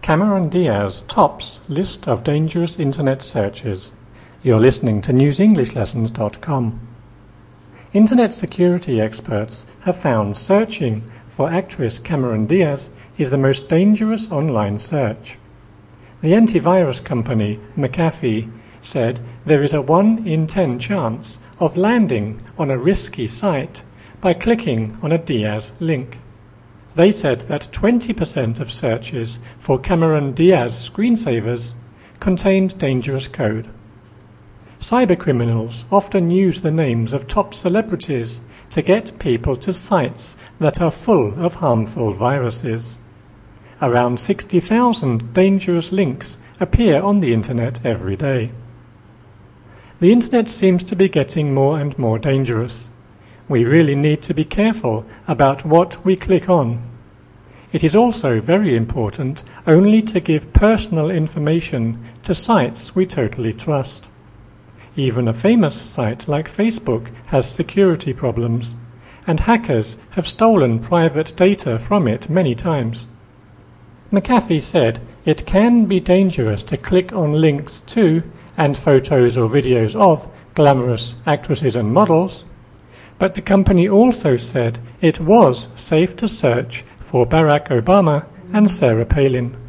Cameron Diaz tops list of dangerous internet searches. You're listening to newsenglish.lessons.com. Internet security experts have found searching for actress Cameron Diaz is the most dangerous online search. The antivirus company McAfee said there is a 1 in 10 chance of landing on a risky site by clicking on a Diaz link. They said that 20% of searches for Cameron Diaz screensavers contained dangerous code. Cybercriminals often use the names of top celebrities to get people to sites that are full of harmful viruses. Around 60,000 dangerous links appear on the internet every day. The internet seems to be getting more and more dangerous. We really need to be careful about what we click on. It is also very important only to give personal information to sites we totally trust. Even a famous site like Facebook has security problems, and hackers have stolen private data from it many times. McAfee said it can be dangerous to click on links to and photos or videos of glamorous actresses and models, but the company also said it was safe to search for Barack Obama and Sarah Palin.